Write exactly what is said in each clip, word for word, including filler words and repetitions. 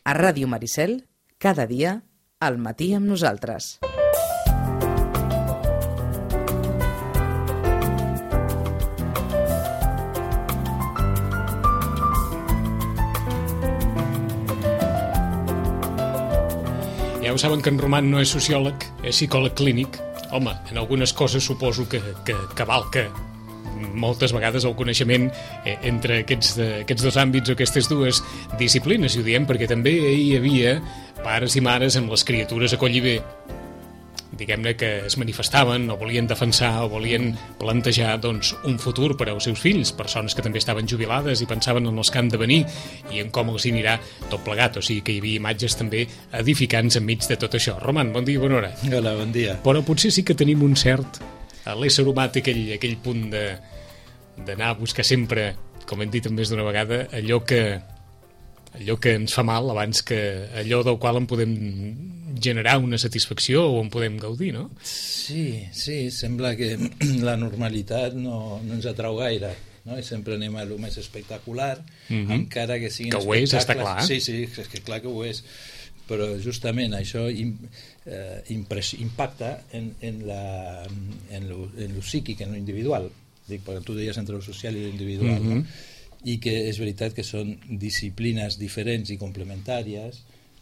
A Ràdio Maricel, cada dia, al matí amb nosaltres. Ja ho saben que en Roman no és sociòleg, és psicòleg clínic. Home, en algunes coses suposo que, que, que val que moltes vegades el coneixement eh, entre aquests, eh, aquests dos àmbits o aquestes dues disciplines, i ho diem perquè també hi havia pares i mares amb les criatures a collir bé, diguem-ne, que es manifestaven o volien defensar o volien plantejar doncs, un futur per als seus fills, persones que també estaven jubilades i pensaven en els que han de venir i en com els anirà tot plegat, o sigui que hi havia imatges també edificants enmig de tot això. Roman, bon dia i bona hora. Hola, bon dia. Però potser sí que tenim un cert... L'ésser humà té aquell, aquell punt de d'anar a buscar sempre, com hem dit més d'una vegada, allò que allò que ens fa mal abans que allò del qual en podem generar una satisfacció o en podem gaudir, no? Sí, sí, sembla que la normalitat no, no ens atrau gaire, no? I sempre anem a lo més espectacular, mm-hmm. encara que siguin que ho és, està clar. Sí, sí, és que clar que ho és, però justament això im, eh, impress, impacta en, en, la, en, lo, en lo psíquic, en lo individual. Dic, perquè tu deies entre lo social i lo individual, mm-hmm. no? I que és veritat que són disciplines diferents i complementàries,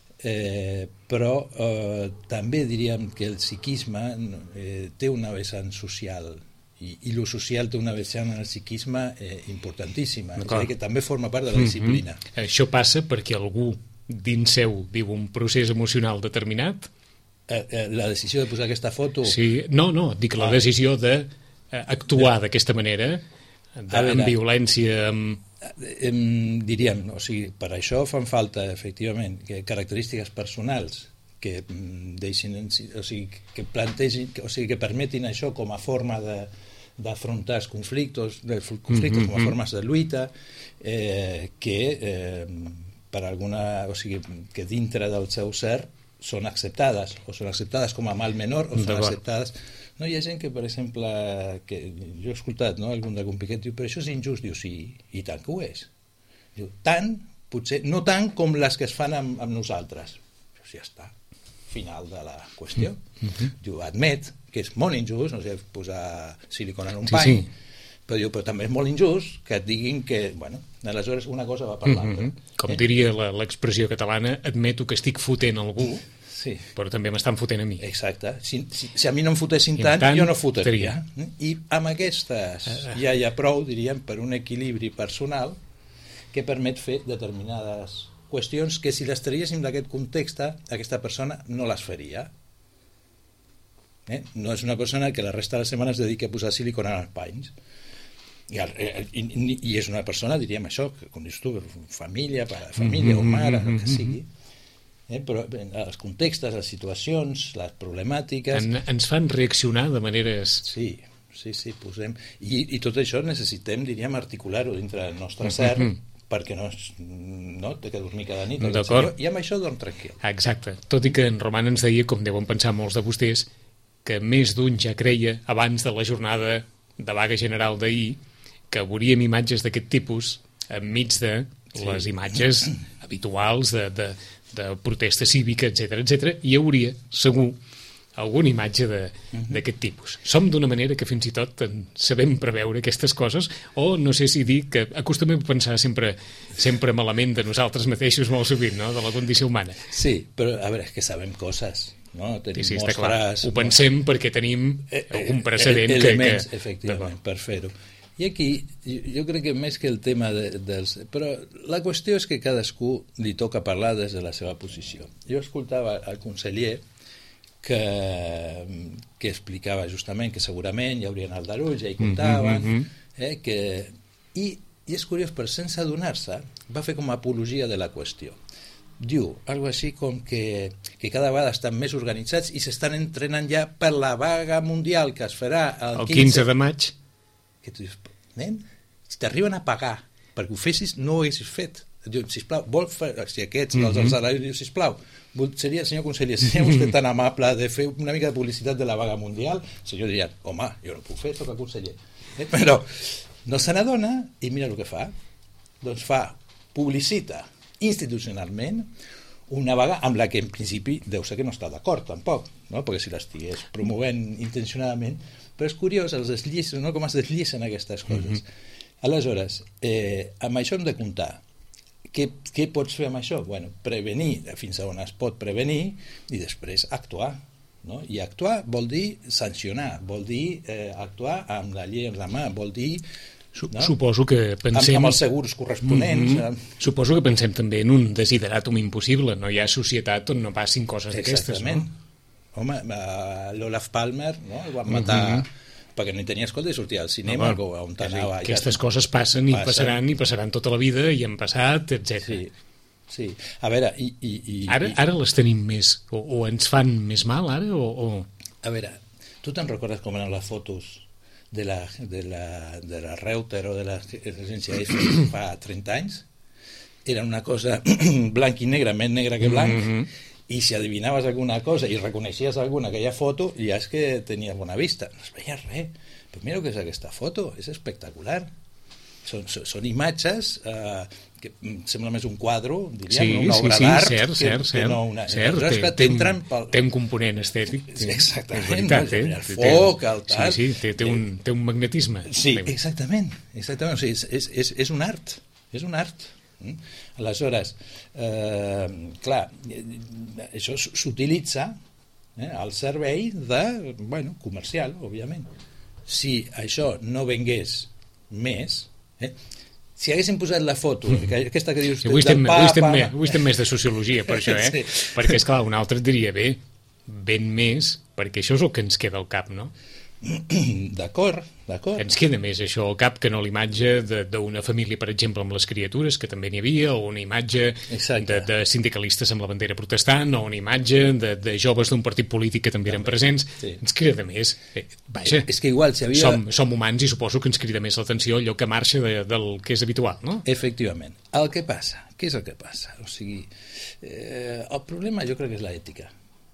eh, però eh, també diríem que el psiquisme eh, té una vessant social, i, i lo social té una vessant en el psiquisme eh, importantíssima, és a dir, que també forma part de la disciplina. Mm-hmm. Això passa perquè algú dins seu viu un procés emocional determinat? Eh, eh, la decisió de posar aquesta foto... Sí, no, no, dic la ah. decisió de eh, actuar d'aquesta manera, de, veure, amb violència, amb... Eh, diríem, o sigui, per això fan falta, efectivament, que característiques personals que deixin, o sigui, que plantegin, o sigui, que permetin això com a forma de d'afrontar els conflictes, de conflictes mm-hmm. com a formes de lluita, eh, que... Eh, per alguna, o sigui, que dintre del seu ser són acceptades, o són acceptades com a mal menor, o són acceptades... No, hi ha gent que, per exemple, que jo he escoltat, no?, algun de Compiquet, diu, però això és injust, diu, sí, i tant que ho és. Diu, tant, potser, no tant com les que es fan amb, amb nosaltres. Però ja està, final de la qüestió. Mm-hmm. Diu, admet que és molt injust, no sé, posar silicona en un sí, pany, sí. Però, diu, però també és molt injust que et diguin que, bueno, aleshores una cosa va per l'altra. Mm-hmm. Com eh? diria l'expressió catalana, admeto que estic fotent algú, sí. però també m'estan fotent a mi. Exacte. Si, si, si a mi no em fotessin tant, tant, jo no fotria. I amb aquestes uh, ja hi ha prou, diríem, per un equilibri personal que permet fer determinades qüestions que si les traguéssim d'aquest context, aquesta persona no les faria. Eh? No és una persona que la resta de la setmana es dediqui a posar silicona en els panys. I, i, i és una persona, diríem això, que, com dius tu, família, pare, família mm-hmm, o mare, el que sigui, eh? Però els contextos, les situacions, les problemàtiques... En, ens fan reaccionar de maneres... Sí, sí, sí, posem... I, i tot això necessitem, diríem, articular-ho dintre del nostre ser, mm-hmm. perquè no, no té que dormir cada nit. I amb això dorm tranquil. Exacte, tot i que en Roman ens deia, com deuen pensar molts de vostès, que més d'un ja creia, abans de la jornada de vaga general d'ahir, que veuríem imatges d'aquest tipus enmig de les sí. imatges habituals de, de, de protesta cívica, etcètera, etcètera, i hi hauria, segur, alguna imatge d'aquest tipus. Som d'una manera que fins i tot sabem preveure aquestes coses, o no sé si dir que acostumem a pensar sempre, sempre malament de nosaltres mateixos molt sovint, no?, de la condició humana. Sí, però a veure, és que sabem coses. No? Tenim sí, sí, mostres, clar. Ho pensem no? perquè tenim algun precedent eh, elements, que, que... efectivament, per fer-ho. I aquí, jo, jo crec que més que el tema de, dels... Però la qüestió és que cadascú li toca parlar des de la seva posició. Jo escoltava el conseller que, que explicava justament que segurament hi haurien aldarulls, ja hi comptaven, mm-hmm. eh, que... I, I és curiós, però sense adonar-se, va fer com a apologia de la qüestió. Diu, algo així com que, que cada vegada estan més organitzats i s'estan entrenant ja per la vaga mundial que es farà el, el quinze de maig. Que tu dius, nen, si t'arriben a pagar perquè ho fessis, no ho haguessis fet. Diu, sisplau, vol fer, si aquests, mm-hmm. els del salari, diu, sisplau, seria, senyor conseller, seria vostè tan amable de fer una mica de publicitat de la vaga mundial? El senyor diria, home, jo no puc fer, soc el conseller. Eh? Però no se n'adona i mira el que fa. Doncs fa, publicita institucionalment una vaga amb la que en principi deu ser que no està d'acord tampoc, no? Perquè si l'estigués promovent intencionadament, però és curiós els deslliços, no? Com es desllicen aquestes coses. Mm-hmm. Aleshores, eh, amb això hem de comptar. Què, què pots fer amb això? Bueno, prevenir fins a on es pot prevenir i després actuar, no? I actuar vol dir sancionar, vol dir eh, actuar amb la llei en la mà, vol dir... No? Suposo que pensem... Amb, amb els segurs corresponents. Mm-hmm. Suposo que pensem també en un desideratum impossible. No hi ha societat on no passin coses d'aquestes, no? Home, l'Olaf Palmer, no? El van matar mm-hmm. perquè no hi tenia escolta i sortia al cinema, no, on t'anava... Aquestes ja... coses passen i passen. passaran i passaran tota la vida i han passat, etcètera. Sí, sí. A veure... I, i, i, ara, ara les tenim més... O, o ens fan més mal, ara, o... o... A veure, tu te'n recordes com eren les fotos de la, de la, de la Reuter o de l'agència F fa trenta anys? Era una cosa blanc i negre, més negre que blanc, mm-hmm. i si adivinaves alguna cosa i reconeixies alguna aquella foto, ja és que tenies bona vista. No es veia res. Però mira què és aquesta foto, és espectacular. Són, són, són imatges eh, que sembla més un quadre, diríem, sí, una obra sí, sí, d'art, cert, que, cert, que no una... Cert, té, que té, un, pel... té un component estètic. Sí, exactament, veritat, no? eh? El foc, el tal... Sí, sí, té, té, un, té un magnetisme. Sí, exactament, exactament. O sigui, és, és, és un art, és un art. Mm? Aleshores, eh, clar, això s'utilitza eh, al servei de, bueno, comercial, òbviament. Si això no vengués més... Eh, si haguéssim posat la foto, que, aquesta que dius... Sí, avui, estem, avui, estem més, avui estem més de sociologia, per això, eh? Sí. Perquè, esclar, un altre et diria, bé, ben més, perquè això és el que ens queda al cap, no? D'acord, d'acord. Ens queda més això al cap que no l'imatge d'una família, per exemple, amb les criatures, que també n'hi havia, o una imatge de, de sindicalistes amb la bandera protestant, o una imatge de, de joves d'un partit polític que també eren presents. Sí. Ens crida més. Vaja, és que igual si havia... som, som humans i suposo que ens crida més l'atenció allò que marxa de, del que és habitual, no? Efectivament. El que passa, què és el que passa? O sigui, eh, el problema jo crec que és l'ètica.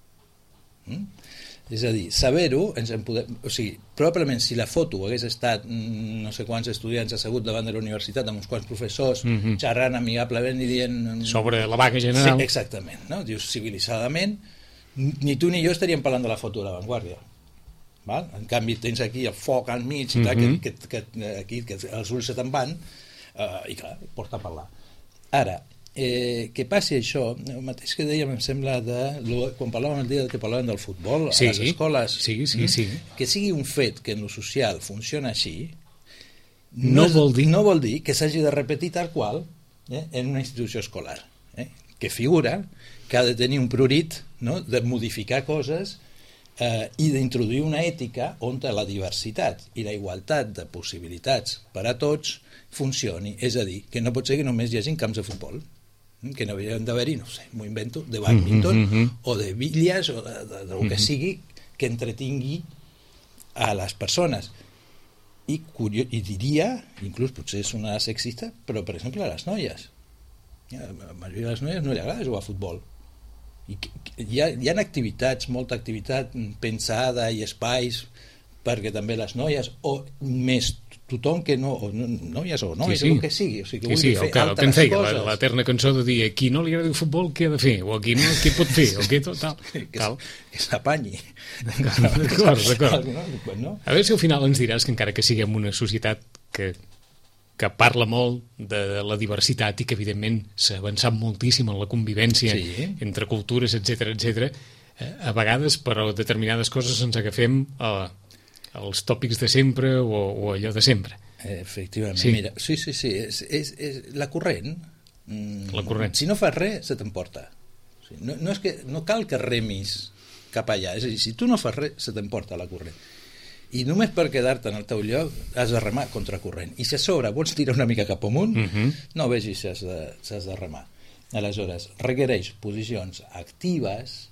Mm? És a dir, saber-ho, ens en podem... o sigui, probablement si la foto hagués estat no sé quants estudiants asseguts davant de la universitat amb uns quants professors mm-hmm. xerrant amigablement i dient... sobre la vaga general. Sí, exactament, no? Dius, civilitzadament, ni tu ni jo estaríem parlant de la foto de La Vanguardia. Val? En canvi, tens aquí el foc al mig, mm-hmm. tal, que, que, que, aquí, que els ulls se te'n van, uh, i clar, porta a parlar. Ara, Eh, que passi això, el mateix que dèiem em sembla de, quan parlàvem el dia que parlàvem del futbol sí, a les escoles, sí, sí, sí. que sigui un fet que en lo social funciona així no, no, és, vol, dir... no vol dir que s'hagi de repetir tal qual eh, en una institució escolar, eh, que figura que ha de tenir un prurit, no?, de modificar coses eh, i d'introduir una ètica on la diversitat i la igualtat de possibilitats per a tots funcioni, és a dir, que no pot ser que només hi hagi camps de futbol, que no haurien d'haver-hi, no sé, m'ho invento, de bàdminton mm-hmm. o de bitlles o de, de, de del que sigui que entretingui a les persones. I, curio, i diria, inclús potser és una sexista, però per exemple a les noies. A la majoria de les noies no li agrada jugar a futbol. I hi ha, hi ha activitats, molta activitat pensada i espais perquè també les noies, o més tothom que no, o no noies o noies, sí, sí. o el que sigui, o sigui que sí, vulgui sí, fer el que, altres el que en feia, coses. La, la terna cançó de dir, a qui no li agrada el futbol, què ha de fer? O a qui no, què pot fer? O què tot, tal. que, tal. que s'apanyi. D'acord, d'acord. No? A veure si al final ens diràs que encara que siguem una societat que, que parla molt de la diversitat i que evidentment s'ha avançat moltíssim en la convivència sí. entre cultures, etcètera, etcètera, a vegades per a determinades coses ens agafem a els tòpics de sempre o, o allò de sempre. Efectivament, sí. Mira, sí, sí, sí, és, és, és la corrent. La corrent. Si no fas res, se t'emporta. O sigui, no, no, és que, no cal que remis cap allà, és a dir, si tu no fas res, se t'emporta la corrent. I només per quedar-te en el teu lloc has de remar contra corrent. I si a sobre vols tirar una mica cap amunt, uh-huh. no vegis si has, de, si has de remar. Aleshores, requereix posicions actives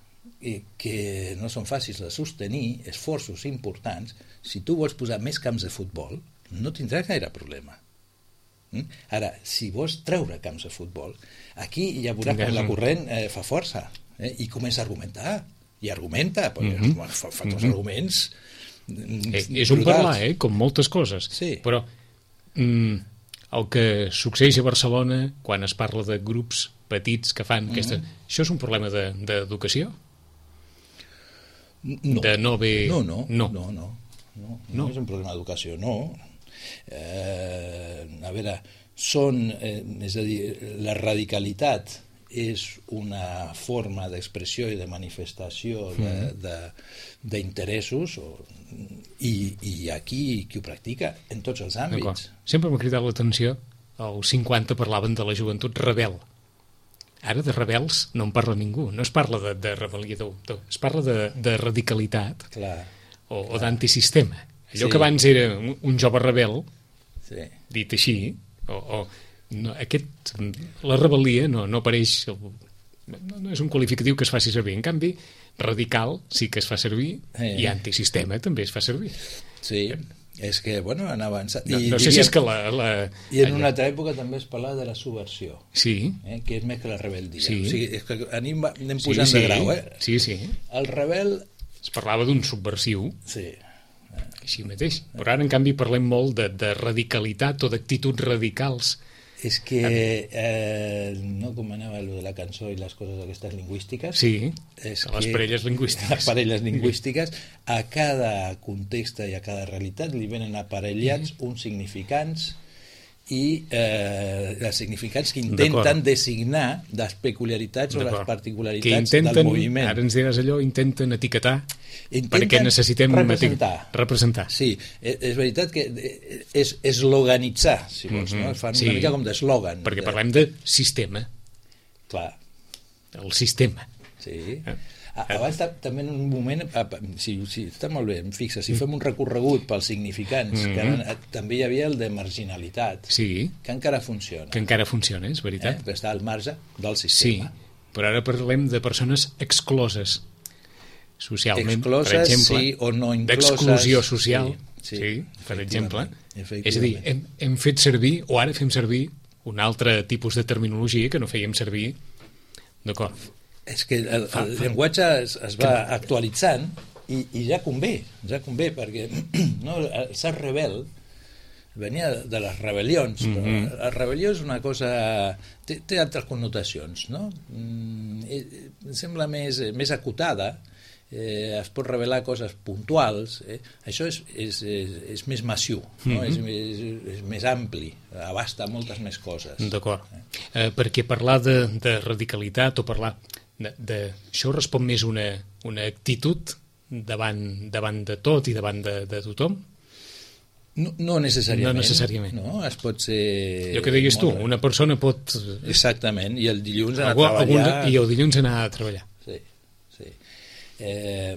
que no són fàcils de sostenir, esforços importants. Si tu vols posar més camps de futbol, no tindràs gaire problema. Mm? Ara, si vols treure camps de futbol, aquí ja veuràs que la corrent eh, fa força eh, i comença a argumentar. I argumenta, perquè mm-hmm. bueno, fa, fa dos mm-hmm. arguments eh, és un parlar, eh, com moltes coses. Sí. Però mm, el que succeeix a Barcelona quan es parla de grups petits que fan mm-hmm. aquesta... Això és un problema d'educació? No. De no haver... No, no, no. no, no, no, no, no. és un problema d'educació, no. Eh, a veure, són, eh, és a dir, la radicalitat és una forma d'expressió i de manifestació d'interessos mm. i, i aquí qui ho practica en tots els àmbits. Sempre m'ha cridat l'atenció, als cinquanta parlaven de la joventut rebel. Ara de rebels no en parla ningú, no es parla de, de rebel·liador, es parla de, de radicalitat. Clar, o, clar. o d'antisistema. Allò sí. que abans era un, un jove rebel, sí. dit així, o, o no, aquest, la rebel·lia no, no apareix, no, no és un qualificatiu que es faci servir, en canvi radical sí que es fa servir eh. i antisistema també es fa servir. Sí, és que, bueno, han avançat. No, I, no sé diríem, si és que la... la I en una altra època també es parlava de la subversió, sí. eh, que és més que la rebel·dia. Sí. O sigui, és que anem, anem posant sí, sí. de grau, eh? Sí, sí. El rebel... Es parlava d'un subversiu, sí. així mateix. Però ara, en canvi, parlem molt de, de radicalitat o d'actituds radicals. És que, eh, no com anava allò de la cançó i les coses aquestes lingüístiques? Sí, és les que parelles lingüístiques. Les parelles lingüístiques, a cada context i a cada realitat li venen aparellats mm. uns significants i eh, els significants que intenten designar les peculiaritats o les particularitats intenten, del moviment. Ara ens diràs allò, intenten etiquetar intenten perquè necessitem representar. representar. Sí, és, és veritat que és esloganitzar, si vols, mm-hmm. no? Fan una sí, mica com d'eslògan. Perquè parlem de sistema. Clar. El sistema. Sí. Abans també en un moment, si, si, està molt bé, em fixa, si fem un recorregut pels significants, mm-hmm. que ara, també hi havia el de marginalitat, sí. que encara funciona. Que encara funciona, és veritat. Eh? Que està al marge del sistema. Sí, però ara parlem de persones excloses socialment, excloses, per exemple, sí, o no incloses. D'exclusió social, sí, sí, sí, per exemple. És a dir, hem, hem fet servir, o ara fem servir, un altre tipus de terminologia que no fèiem servir, d'acord? És que el, el llenguatge es, es va que... actualitzant i, i ja convé, ja convé, perquè no, el ser rebel venia de les rebel·lions, mm-hmm. però la rebel·lió és una cosa... Té, té altres connotacions, no? Mm, em sembla més, més acotada, eh, es pot revelar coses puntuals, eh? Això és, és, és, és més massiu, no? Mm-hmm. és, és, és més ampli, abasta moltes més coses. D'acord, eh? eh, perquè parlar de, de radicalitat o parlar... De, de, això respon més una, una actitud davant, davant de tot i davant de, de tothom? No, no necessàriament. No necessàriament. No, es pot ser... Jo que deies tu, una persona pot... Exactament, i el dilluns anar Algú, a treballar... Algun, I el dilluns anar a treballar. Sí, sí. Eh,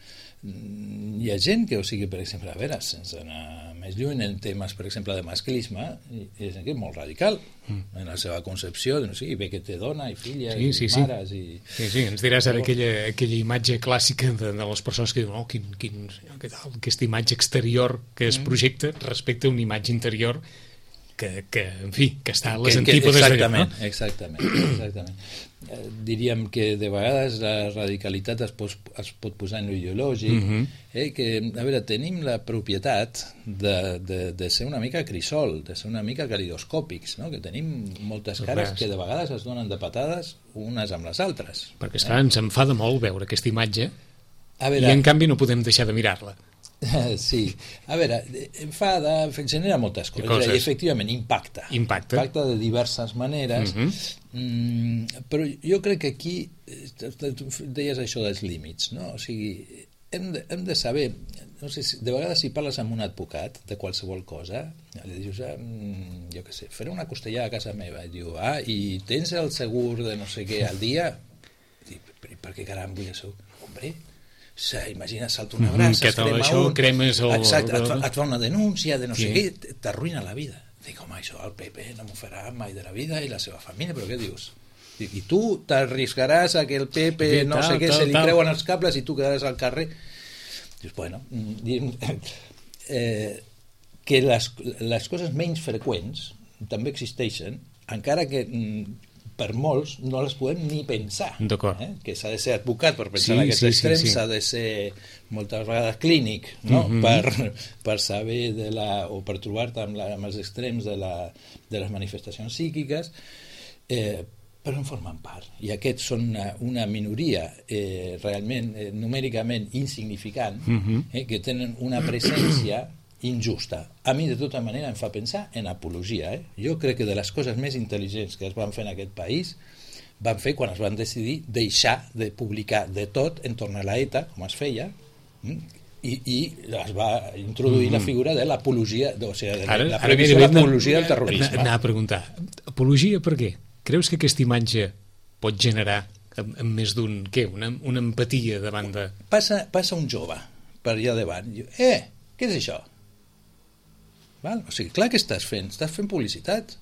hi ha gent que, o sigui, per exemple, a veure, sense anar més lluny en temes, per exemple, de masclisme, és que és molt radical mm. en la seva concepció, no sé, bé que té dona i filles sí, sí, i sí. mares i... Sí, sí, ens diràs ara aquella, aquella imatge clàssica de, de les persones que diuen oh, quin, quin, què tal, aquesta imatge exterior que es projecta respecte a una imatge interior que, que en fi, que està a les antípodes d'allò, no? Exactament, exactament. Eh, diríem que de vegades la radicalitat es pot, es pot posar en ideològic, mm-hmm. eh, que, a veure, tenim la propietat de, de, de ser una mica crisol, de ser una mica calidoscòpics, no? Que tenim moltes cares que de vegades es donen de patades unes amb les altres. Perquè, esclar, eh? ens enfada molt veure aquesta imatge a veure, i en canvi no podem deixar de mirar-la. Sí, a veure, enfada, genera moltes coses, coses. I efectivament impacta. Impacta. Impacta de diverses maneres, mm-hmm. mm, però jo crec que aquí, deies això dels límits, no? O sigui, hem de, hem de saber, no sé, si, de vegades si parles amb un advocat de qualsevol cosa, li dius, ah, jo què sé, faré una costellada a casa meva, i diu, ah, i tens el segur de no sé què al dia? I dic, per què caram vull el segur? Hombre, imagina, salta una brasa, mm, es crema això, un... cremes el... Exacte, et fa, et fa una denúncia de no sí. sé què, t'arruïna la vida. Dic, home, això el P P no m'ho farà mai de la vida i la seva família, però què dius? Dic, i tu t'arriscaràs a que el P P no tal, sé què, tal, se li tal. creuen els cables i tu quedaràs al carrer? Dius, bueno, eh, que les, les coses menys freqüents també existeixen, encara que per molts no les podem ni pensar, eh? Que s'ha de ser advocat per pensar sí, en aquests sí, extrems, s'ha sí, sí. de ser moltes vegades clínic, no? Mm-hmm. per, per saber de la, o per trobar-te amb, la, amb els extrems de, la, de les manifestacions psíquiques, eh, però en formen part. I aquests són una, una minoria eh, realment, eh, numèricament insignificant, uh-huh. eh, que tenen una presència injusta. A mi, de tota manera, em fa pensar en apologia. Eh? Jo crec que de les coses més intel·ligents que es van fer en aquest país van fer quan es van decidir deixar de publicar de tot en torn a la ETA, com es feia, i, i es va introduir mm-hmm. la figura de l'apologia, o sigui, de ara, la previsió de l'apologia del terrorisme. Anava a preguntar, apologia per què? Creus que aquesta imatge pot generar amb, amb més d'un, què, una, una empatia davant de... Passa, passa un jove per allà davant i diu, eh, què és això? Val? O sigui, clar que estàs fent, estàs fent publicitat.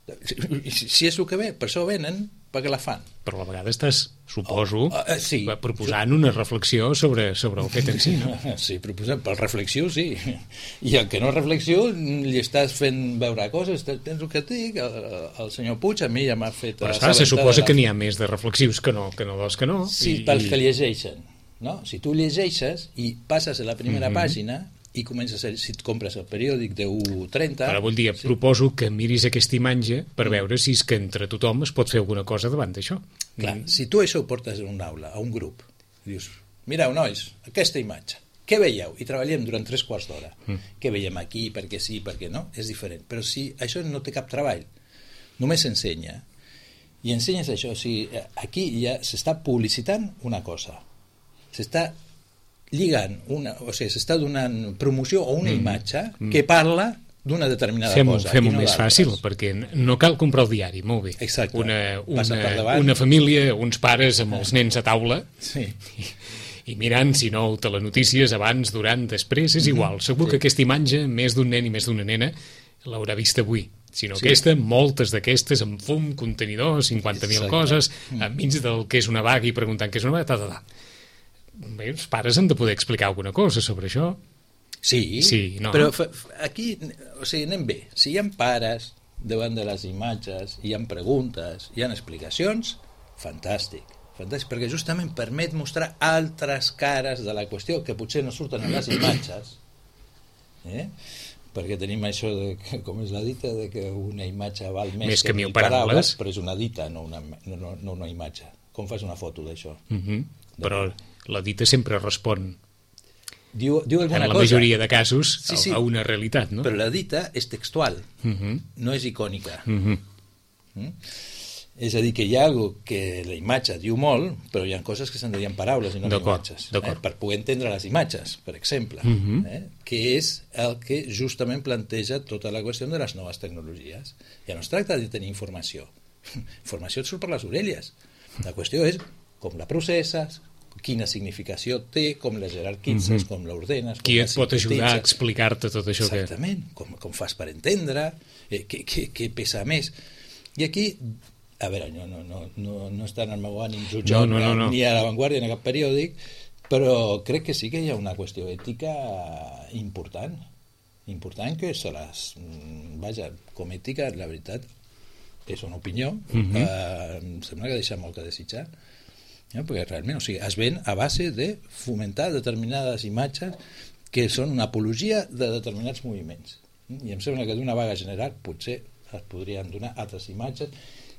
Si, si és el que ve, per això venen, perquè la fan. Però a la vegada estàs, suposo, oh, uh, sí. proposant una reflexió sobre, sobre el fet en si, no? Sí, proposant, per reflexió, sí. I el que no reflexió, li estàs fent veure coses, tens el que et dic, el, el senyor Puig a mi ja m'ha fet... Però esclar, se suposa la... que n'hi ha més de reflexius que no, que no dels que no. Sí, i, pels i... que llegeixen. No? Si tu llegeixes i passes a la primera mm-hmm. pàgina i comences a, si et compres el periòdic de u trenta... Però vull dir, sí. proposo que miris aquesta imatge per veure si és que entre tothom es pot fer alguna cosa davant d'això. Clar, mm. si tu això ho portes en una aula, a un grup, dius, mireu, nois, aquesta imatge, què veieu? I treballem durant tres quarts d'hora. Mm. Què veiem aquí, per què sí, per què no? És diferent. Però si això no té cap treball, només s'ensenya, i ensenyes això, o sigui, aquí ja s'està publicitant una cosa, s'està lligant, una, o sigui, s'està donant promoció a una mm. imatge mm. que parla d'una determinada fem cosa. Fem-ho no més fàcil, perquè no cal comprar el diari, molt bé. Exacte. Una, una, una família, uns pares amb els nens a taula, sí. i, i mirant, si no, telenotícies abans, durant, després, és igual. Segur sí. que aquesta imatge, més d'un nen i més d'una nena, l'haurà vist avui. Sinó sí. aquesta, moltes d'aquestes amb fum, contenidors, cinquanta mil coses, mm. enmig del que és una vaga i preguntant què és una vaga, ta, ta, ta. Bé, els pares han de poder explicar alguna cosa sobre això. Sí, sí no? Però aquí, o sigui, anem bé. Si hi ha pares davant de les imatges, hi ha preguntes, hi ha explicacions, fantàstic. Fantàstic, perquè justament permet mostrar altres cares de la qüestió que potser no surten en les imatges. Eh? Perquè tenim això, de, com és la dita, de que una imatge val més, més que, que mil paraules, paraules, però és una dita, no una, no, no una imatge. Com fas una foto d'això? Mm-hmm. Però la dita sempre respon diu, diu alguna en la cosa. majoria de casos sí, sí. a una realitat, no? Però la dita és textual, uh-huh. no és icònica. Uh-huh. Mm? És a dir, que hi ha alguna que la imatge diu molt, però hi ha coses que s'han de dir en paraules i no en imatges. Eh? Per poder entendre les imatges, per exemple, uh-huh. eh? que és el que justament planteja tota la qüestió de les noves tecnologies. Ja no es tracta de tenir informació. Informació et surt per les orelles. La qüestió és com la processes, quina significació té, com la jerarquitzes, mm-hmm. com l'ordenes... Qui et pot ajudar a explicar-te tot això? Exactament, que... com, com fas per entendre, eh, què, què, què pesa més. I aquí, a veure, no, no, no, no, no està en el meu ànim jutjar no, no, no, no. ni a La Vanguardia ni a cap periòdic, però crec que sí que hi ha una qüestió ètica important, important que se les... Vaja, com ètica, la veritat, és una opinió, mm-hmm. eh, em sembla que deixa molt que desitjar, ja, perquè realment, o sigui, es ven a base de fomentar determinades imatges que són una apologia de determinats moviments. I em sembla que d'una vaga general potser es podrien donar altres imatges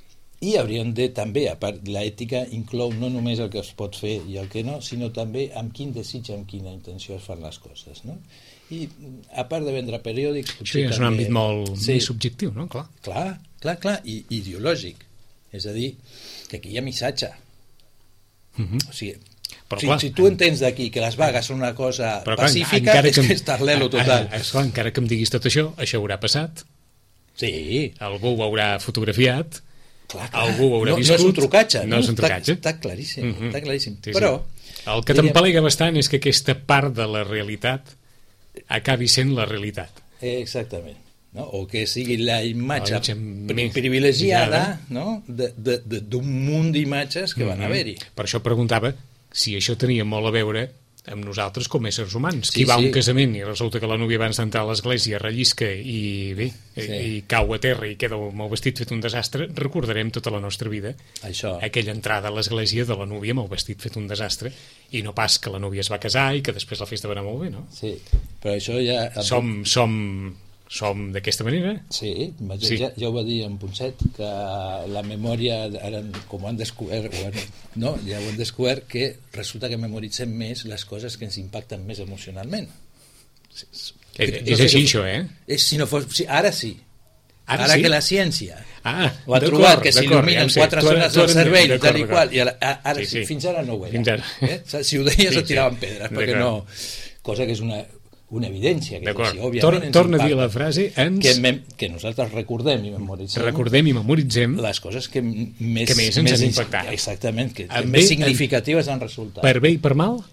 i haurien de també, a part, l'ètica inclou no només el que es pot fer i el que no, sinó també amb quin desig, amb quina intenció es fan les coses, no? I a part de vendre periòdics... Sí, és un àmbit molt sí, més subjectiu, no? Clar, clar, clar, clar i ideològic. És a dir, que aquí hi ha missatge. Uh-huh. O sigui, però, si, clar, si tu entens d'aquí que les vagues són una cosa però, pacífica, clar, és que, que és tarlelo total. A, a, esclar, encara que em diguis tot això, això haurà passat. Sí. Algú ho haurà fotografiat. Clar, clar. Algú ho haurà no, viscut. No és un trucatge. No, no és un trucatge. Està, està claríssim. Uh-huh. Està claríssim. Sí, però... Sí. El que t'empalega bastant és que aquesta part de la realitat acabi sent la realitat. Exactament. No? O que sigui la imatge més privilegiada, no? d'un munt d'imatges que van mm-hmm. haver-hi. Per això preguntava si això tenia molt a veure amb nosaltres com éssers humans. Sí, Qui va a sí. un casament i resulta que la núvia abans d'entrar a l'església rellisca i bé, sí. i cau a terra i queda amb el vestit fet un desastre, recordarem tota la nostra vida això. Aquella entrada a l'església de la núvia amb el vestit fet un desastre i no pas que la núvia es va casar i que després la festa va anar molt bé, no? Sí, però això ja... Som, som, som d'aquesta manera? Sí, Sí. ja, ja ho va dir en Ponset, que la memòria, ara, com ho han descobert, ho han, no, ja ho han descobert, que resulta que memoritzem més les coses que ens impacten més emocionalment. És, No és sé així, que- això, eh? És, si no fos, sí, ara sí. Ara Ara sí? que la ciència Ah, ho ha d'acord, trobat, que d'acord, s'il·luminen ja ho sé. quatre Tu ara- zones tu del ara- cervell, d'acord, tal i d'acord. qual, i ara, a- ara Sí, sí, sí. fins ara no ho era. Fins ara. Eh? Si ho deies Sí, et tiraven sí. pedres, perquè D'acord. no... Cosa que és una, una evidència. Que D'acord. sí, òbviament Tor- ens torna a dir impacta. la frase, ens- Que, mem, que nosaltres recordem i memoritzem Recordem i memoritzem les coses que m- més... Que més ens han ins- impactat. Exactament, que, que En més bé- significatives han resultat. per bé i per mal.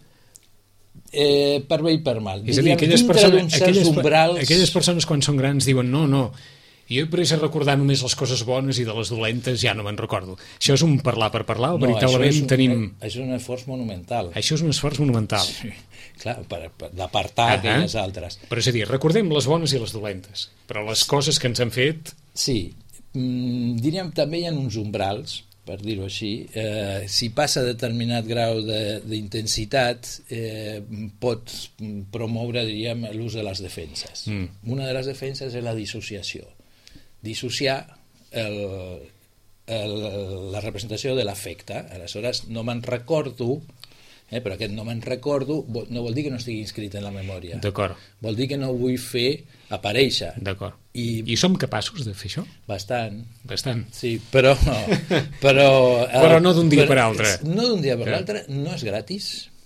Eh, per bé i per mal. És a dir, Diríem, aquelles dintre persones, d'uns certs aquelles, umbrals... aquelles persones quan són grans diuen no, no, jo he pres a recordar només les coses bones i de les dolentes ja no me'n recordo. Això és un parlar per parlar o No, veritablement això és un, tenim... És un esforç monumental. Això és un esforç monumental. Sí, clar, per, per, d'apartar Ah, aquelles altres. Però és a dir, recordem les bones i les dolentes, però les coses que ens han fet... Sí, mm, diríem també hi ha uns umbrals, per dir-ho així, eh, si passa determinat grau de- d'intensitat eh, pot promoure, diríem, l'ús de les defenses. Mm. Una de les defenses és la dissociació. Dissociar el, el, la representació de l'afecte. Aleshores, no me'n recordo, eh, però aquest no me'n recordo vol- no vol dir que no estigui inscrit en la memòria. D'acord, Vol dir que no ho vull fer aparèixer. d'acord. I, I som capaços de fer això? bastant. Bastant. Sí, però... Però, eh, Però no d'un dia però- per altre. No d'un dia per Clar. l'altre, no és gratis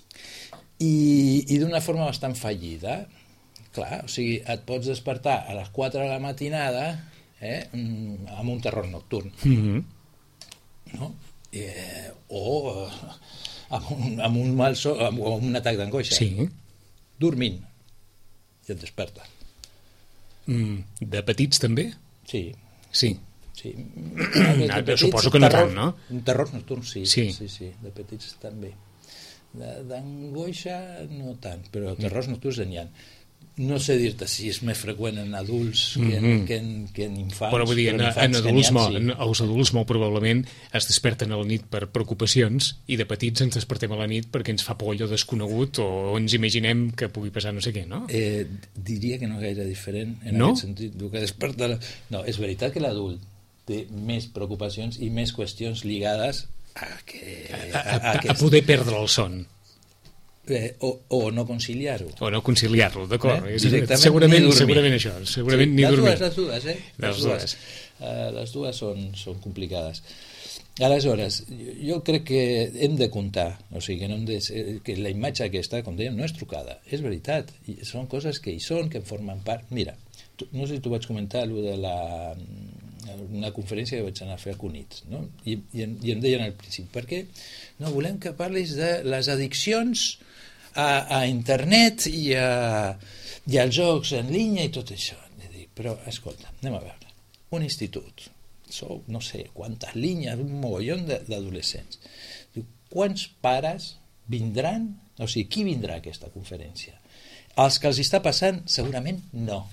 i, i d'una forma bastant fallida. Clar, o sigui, et pots despertar a les quatre de la matinada eh, mm, amb un terror nocturn, Mm-hmm. no? Eh, o eh, amb un, amb un mal so, amb, amb un atac d'angoixa. Sí. Dormint. I et desperta. Mm, de petits també? Sí, Sí. sí. Ah, suposo que no tant, no? Un terror nocturn, sí. Sí. Sí, sí, de petits també. De- D'angoixa no tant, però terrors nocturns n'hi ha. No sé dir-te si és més freqüent en adults que en, Mhm. que en, que en infants. Però vull dir, en, però en, infants que adults, n'hi ha, molt, sí. en, els adults molt probablement es desperten a la nit per preocupacions i de petits ens despertem a la nit perquè ens fa por allò desconegut o ens imaginem que pugui passar no sé què, no? Eh, diria que no gaire diferent en No? aquest sentit. El que desperta la... No, és veritat que l'adult té més preocupacions i més qüestions lligades a que... A, a, a, que- a poder perdre el son eh, o, o no conciliar-ho. o no conciliar-lo, d'acord? Eh? És- Directament segurament, ni dormir. segurament això, segurament Sí, ni les dormir. dues, les dues, eh? Les dues. Uh, les dues són, són complicades. Aleshores, jo, jo crec que hem de comptar, o sigui, que, no hem de, ser- que la imatge aquesta, com dèiem, no és trucada, és veritat, i són coses que hi són, que en formen part. Mira, tu, no sé si t'ho vaig comentar, allò de la, una conferència que vaig anar a fer a Cunit, no? I, i, em, i em deien al principi, per què no volem que parlis de les addiccions a, a internet i, a, i als jocs en línia i tot això. I dic, però escolta, anem a veure, un institut, sou no sé quantes línies, un mogollon de- d'adolescents. Diu, quants pares vindran, o sigui, qui vindrà a aquesta conferència? Els que els està passant, segurament no,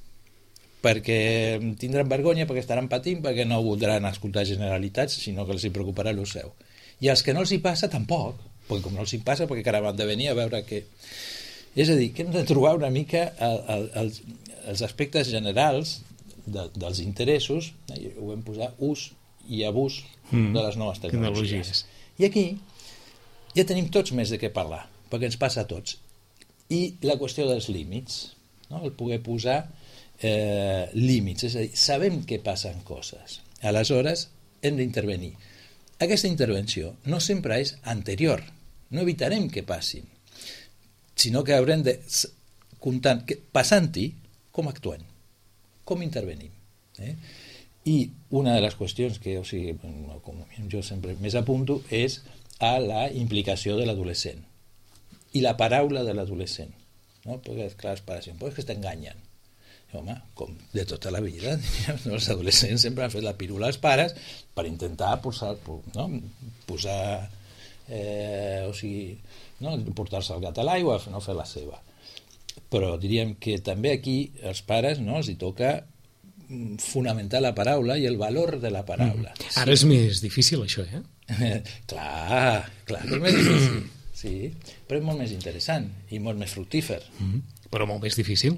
perquè tindran vergonya, perquè estaran patint, perquè no voldran escoltar generalitats, sinó que els hi preocuparà el seu. I els que no els hi passa, tampoc, perquè com no els hi passa, perquè encara van de venir a veure què... És a dir, que hem de trobar una mica el, el, els, els aspectes generals de, dels interessos, eh, ho vam posar ús i abús Mm, de les noves tecnologies. tecnologies. I aquí ja tenim tots més de què parlar, perquè ens passa a tots. I la qüestió dels límits, no? El poder posar eh, límits, és a dir, sabem que passen coses, aleshores hem d'intervenir. Aquesta intervenció no sempre és anterior, no evitarem que passin, sinó que haurem de comptar, que, passant-hi, com actuem, com intervenim. Eh? I una de les qüestions que, o sigui, com jo sempre més apunto, és a la implicació de l'adolescent i la paraula de l'adolescent, no? Perquè, clar, els pares diuen, pues que t'enganyen. Home, com de tota la vida, no? Els adolescents sempre han fet la pirula als pares per intentar posar, no? posar eh, o sigui, no? portar-se el gat a l'aigua, no fer la seva. Però diríem que també aquí els pares, no? els hi toca fonamentar la paraula i el valor de la paraula. Mm. Ara és més difícil això, eh? clar, clar que és més difícil, sí, però és molt més interessant i molt més fructífer. Mm. Però molt més difícil.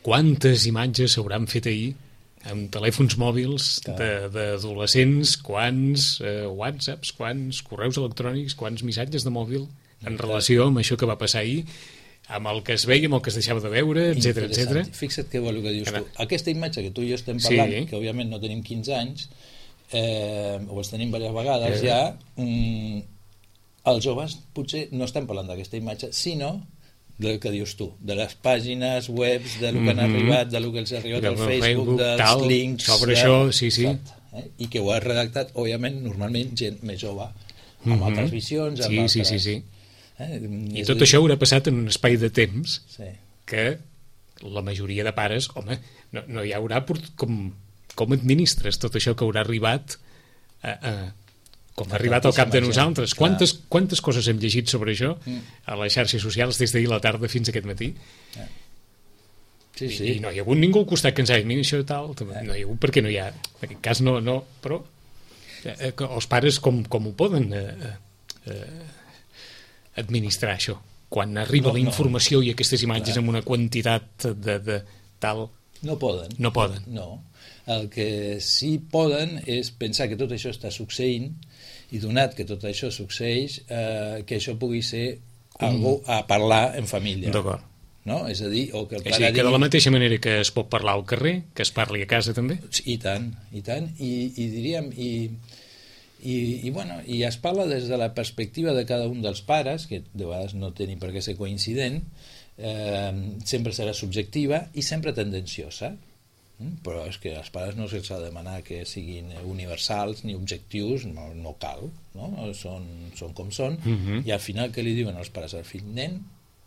quantes imatges s'hauran fet ahir amb telèfons mòbils d'adolescents, quants eh, whatsapps, quants correus electrònics, quants missatges de mòbil en relació amb això que va passar ahir, amb el que es veia, amb el que es deixava de veure, etcètera, etcètera. Fixa't que vol que dius tu. Aquesta imatge que tu i jo estem parlant, sí. que òbviament no tenim quinze anys, eh, o els tenim diverses vegades eh. ja, mm, els joves potser no estem parlant d'aquesta imatge, sinó del que dius tu, de les pàgines webs, de lo que han mm-hmm. arribat, de lo que els ha arribat al Facebook, Facebook, dels tal, links... Sobre de... això, sí, sí. Exacte, eh? I que ho ha redactat, òbviament, normalment gent més jove, amb mm-hmm. altres visions, amb sí, altres... Sí, sí, sí. Eh? I tot això haurà passat en un espai de temps sí. que la majoria de pares, home, no, no hi haurà com, com administres tot això que haurà arribat a, a, com ha arribat al cap de nosaltres. Quantes, quantes coses hem llegit sobre això a les xarxes socials des d'ahir a la tarda fins aquest matí? Sí, sí. I, i no hi ha hagut ningú al costat que ens hagi dit, mira això tal, no hi ha hagut perquè no hi ha, en aquest cas no, no però eh, els pares com, com ho poden eh, eh, administrar això? Quan arriba no, la informació no. i aquestes imatges amb una quantitat de, de tal... No poden. No poden. No. El que sí poden és pensar que tot això està succeint i donat que tot això succeeix, eh, que això pugui ser mm. algú a parlar en família. D'acord. No? És a dir, o que el pare sí, digui... que de la mateixa manera que es pot parlar al carrer, que es parli a casa també. I tant, i tant. I, i diríem... I, I, i, bueno, i es parla des de la perspectiva de cada un dels pares, que de vegades no tenen per què ser coincident, eh, sempre serà subjectiva i sempre tendenciosa, mm? Però és que als pares no se'ls ha de demanar que siguin universals ni objectius, no, no cal, no? Són, són com són, uh-huh. i al final què li diuen els pares al fill? Nen,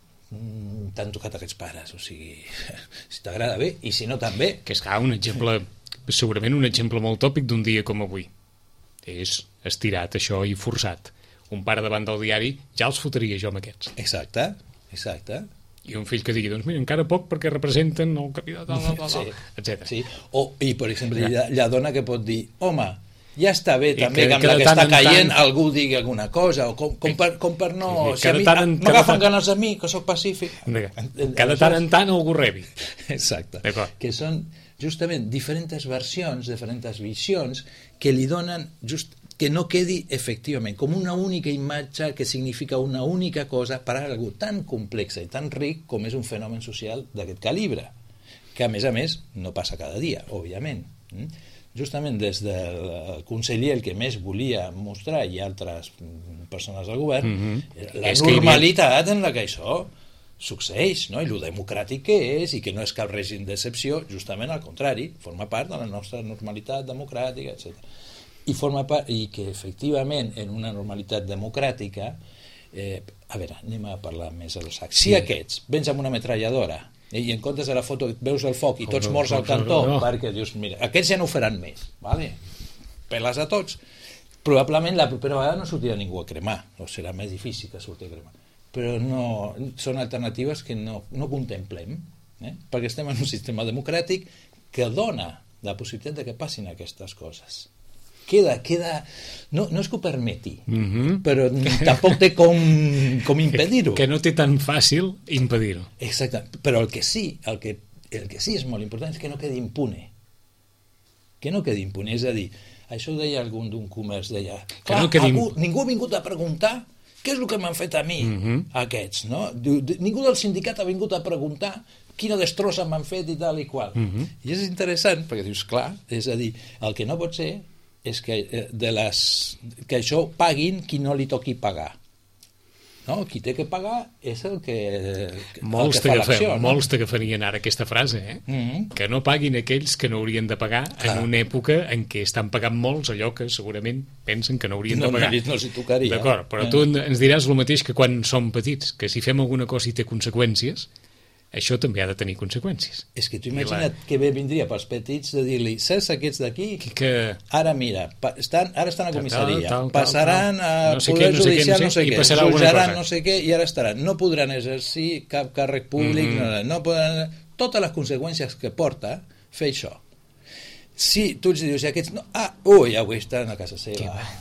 mm, t'han tocat aquests pares, o sigui, si t'agrada bé, i si no també. Que és clar, un exemple, segurament un exemple molt tòpic d'un dia com avui. És estirat això i forçat. Un pare davant del diari ja els fotria jo amb aquests. Exacte, exacte. I un fill que digui, doncs mira, encara poc perquè representen el capità, sí, etcètera. Sí. O, i per exemple, la, la dona que pot dir, home, ja està bé I també que, que amb la que està caient tant... algú digui alguna cosa, o com, com, per, com per no... Sí, si a mi m'agafen tant... ganes a mi, que sóc pacífic. Cada tant en tant algú rebi. Exacte. Que són justament diferents versions, diferents visions que li donen just que no quedi efectivament com una única imatge que significa una única cosa per a algú tan complexa i tan ric com és un fenomen social d'aquest calibre, que a més a més no passa cada dia, òbviament. Justament des del conseller el que més volia mostrar i altres persones del govern mm-hmm. la és normalitat havia... en la que això succeeix, no? I el democràtic que és i que no és cap règim d'excepció, justament al contrari, forma part de la nostra normalitat democràtica, etcètera. I forma part, i que efectivament en una normalitat democràtica eh, a veure, anem a parlar més a los sacs. Si sí. Aquests vens amb una metralladora eh, i en comptes de la foto veus el foc i tots morts al cantó, no. Perquè dius, mira, aquests ja no ho faran més, vale? Peles a tots, probablement la propera vegada no sortirà ningú a cremar, o serà més difícil que surti a cremar, però no, són alternatives que no, no contemplem, eh? Perquè estem en un sistema democràtic que dona la possibilitat de que passin aquestes coses. Queda, queda... No, no és que ho permeti, mm-hmm. però tampoc té com, com impedir-ho. Que no té tan fàcil impedir-ho. Exacte, però el que sí, el que, el que sí és molt important és que no quedi impune. Que no quedi impune, és a dir, això ho deia algun d'un comerç, deia, clar, no quedi... algú, ningú ha vingut a preguntar què és el que m'han fet a mi, mm-hmm. aquests, no? Ningú del sindicat ha vingut a preguntar quina destrossa m'han fet i tal i qual. Mm-hmm. I és interessant, perquè dius, clar, és a dir, el que no pot ser és que, de les, que això paguin qui no li toqui pagar. No? Qui té que pagar és el que, molts el que fa l'acció. No? Molts t'agafarien ara aquesta frase, eh? Mm-hmm. Que no paguin aquells que no haurien de pagar. Clar. En una època en què estan pagant molts allò que segurament pensen que no haurien no, de pagar. No, no s'hi tocaria. D'acord, però eh. tu ens diràs el mateix que quan som petits, que si fem alguna cosa i té conseqüències, això també ha de tenir conseqüències. És que tu imagina't la... que bé vindria pels petits de dir-li, saps aquests d'aquí? Que... Ara mira, estan, ara estan a comissaria, tal, tal, passaran tal, tal. a poder no sé judicial, què, no sé, no sé què, jutjaran no sé què, i ara estaran. No podran exercir cap càrrec públic, mm-hmm. no, no podran... Totes les conseqüències que porta fer això. Si tu els dius, aquests no... Ah, ui, avui estan a casa seva.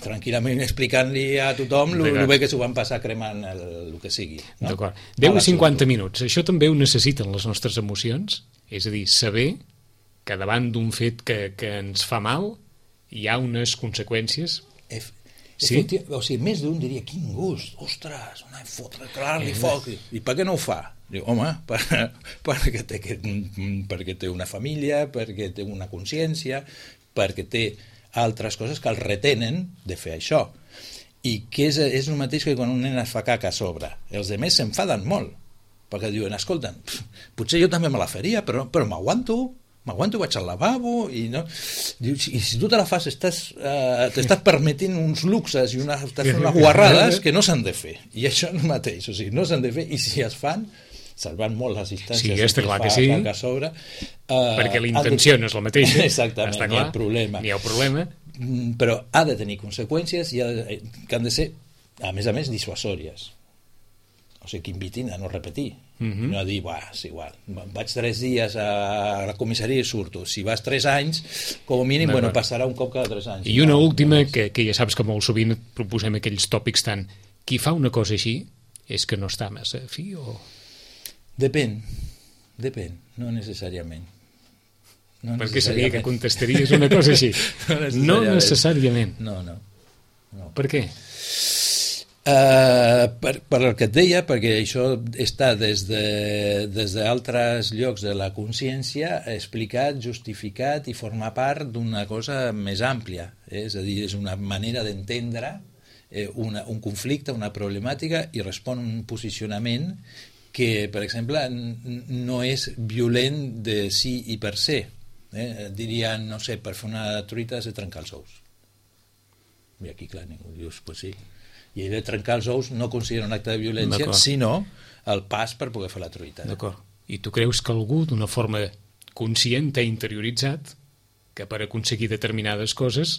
tranquil·lament explicant-li a tothom el, el bé que s'ho van passar cremant el, el que sigui. No? D'acord. deu i cinquanta minuts. Això també ho necessiten les nostres emocions? És a dir, saber que davant d'un fet que, que ens fa mal hi ha unes conseqüències... Ef sí? O sigui, més d'un diria, quin gust, ostres, una fotre, clar-li eh, foc. I per què no ho fa? Diu, home, per, perquè, té, perquè té una família, perquè té una consciència, perquè té altres coses que el retenen de fer això. I que és, és el mateix que quan un nen es fa caca a sobre. Els altres s'enfaden molt, perquè diuen, escolta, potser jo també me la faria, però, però m'aguanto, m'aguanto, vaig al lavabo, i, no? Dius, i si tu te la fas, estàs, uh, t'estàs permetent uns luxes i una, estàs fent unes guarrades que no s'han de fer. I això és el mateix, o sigui, no s'han de fer, i si es fan, salvant molt les distàncies, sí, està clar que sí, a sobre, uh, perquè la intenció de... no és la mateixa. Exactament, està clar, ni el problema. Ni el problema. Però ha de tenir conseqüències i ha de, que han de ser, a més a més, dissuasòries. O sigui, que invitin a no repetir. Uh-huh. No a dir, bah, és igual, vaig tres dies a la comissaria i surto. Si vas tres anys, com a mínim, bueno, passarà un cop cada tres anys. I una no, última, no que, que ja saps que molt sovint proposem aquells tòpics tant, qui fa una cosa així és que no està massa fi o... Depèn, depèn, no necessàriament. No Perquè sabia que contestaries una cosa així. No necessàriament. No necessàriament. No, no. no. Per què? Uh, per, per el que et deia, perquè això està des de, des d'altres llocs de la consciència explicat, justificat i formar part d'una cosa més àmplia. Eh? És a dir, és una manera d'entendre eh, una, un conflicte, una problemàtica i respon un posicionament que, per exemple, no és violent de sí i per ser. Eh? Dirien, no sé, per fer una truita has de trencar els ous. I aquí, clar, ningú dius, pues sí. I ell de trencar els ous no considera un acte de violència, sinó el pas per poder fer la truita. D'acord. I tu creus que algú, d'una forma conscient, t'ha interioritzat que per aconseguir determinades coses...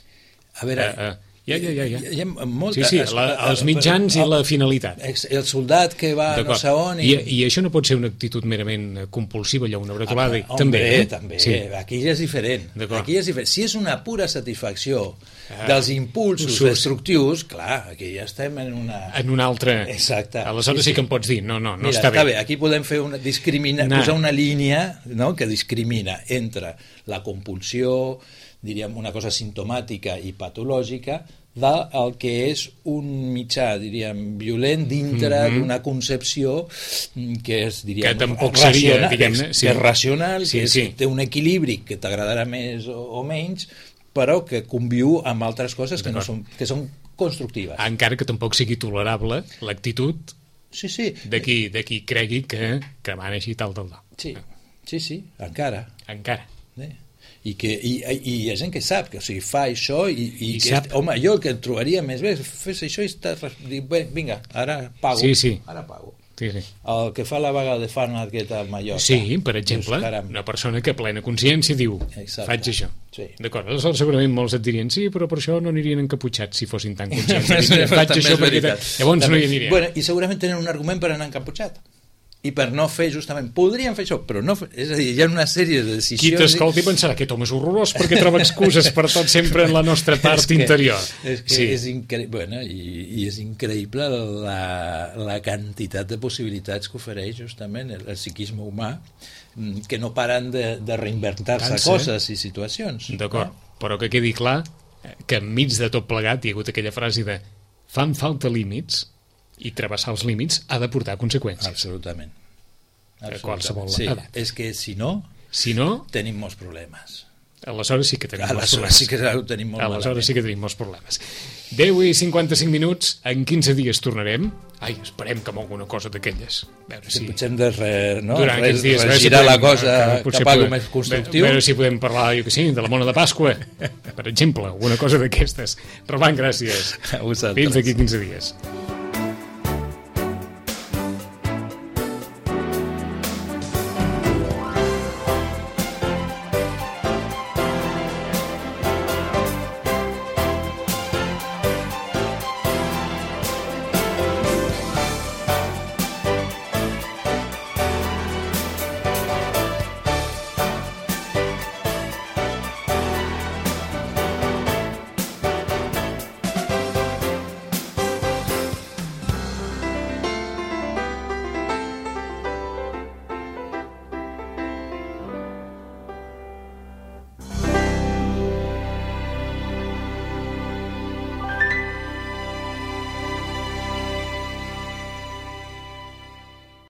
A veure... Uh, uh, Ja, ja, ja. ja. Hi ha molta... Sí, sí, la, els mitjans i la finalitat. El soldat que va no sé on... I... I, I això no pot ser una actitud merament compulsiva, allò, una bretolada. Ah, també, eh? també. Sí. Aquí ja és diferent. Aquí ja és diferent. Si és una pura satisfacció ah, dels impulsos Usos. destructius, clar, aquí ja estem en una... En una altra... Exacte. Aleshores sí, sí. sí que em pots dir, no, no, no Mira, està, està bé. bé. Aquí podem fer una, discrimina, posar una línia, no?, que discrimina entre la compulsió, diríem, una cosa simptomàtica i patològica, del que és un mitjà, diríem, violent dintre mm-hmm. d'una concepció que és, diríem, que tampoc seria, racional, diguem-ne, sí. sí. que és racional, sí, que és, sí. té un equilibri que t'agradarà més o, o menys, però que conviu amb altres coses que, no són, que són constructives. Encara que tampoc sigui tolerable l'actitud sí, sí. de qui, de qui cregui que, que van així tal, tal, tal. Sí, sí, sí, encara. Encara. Eh? I, que, i, i hi ha gent que sap que o sigui, fa això i, i, I que, sap... home, jo el que et trobaria més bé fes això i estàs, vinga, ara pago sí, sí. ara pago sí, sí. el que fa la vaga de Farnat aquest a Mallorca sí, per exemple, Dius, una persona que plena consciència diu, Exacte. faig això sí. d'acord, aleshores segurament molts et dirien sí, però per això no anirien encaputxats si fossin tan conscients dirien, faig això perquè llavors no hi anirien bueno, i segurament tenen un argument per anar encaputxat i per no fer justament, podrien fer això però no, és a dir, hi ha una sèrie de decisions qui t'escolti pensarà que aquest home és horrorós perquè troba excuses per tot sempre en la nostra part que, interior és que sí. és increïble bueno, i, i és increïble la, la quantitat de possibilitats que ofereix justament el, el psiquisme humà que no paren de, de reinventar-se coses i situacions d'acord, eh? Però que quedi clar que enmig de tot plegat hi ha hagut aquella frase de fan falta límits i travessar els límits ha de portar conseqüències. Absolutament. A qualsevol sí. edat. És que si no, si no, tenim molts problemes. Aleshores sí que tenim molts problemes. Sí que tenim molt Aleshores sí que tenim molts problemes. deu i cinquanta-cinc minuts, en quinze dies tornarem. Ai, esperem que amb alguna cosa d'aquelles. Veure si... Potser hem de re, no? Durant Res, aquests dies regirar la cosa que, cap a alguna més constructiu. Veure si podem parlar, jo que sí, de la Mona de Pasqua, per exemple, alguna cosa d'aquestes. Roman, gràcies. A vosaltres. Fins d'aquí quinze dies.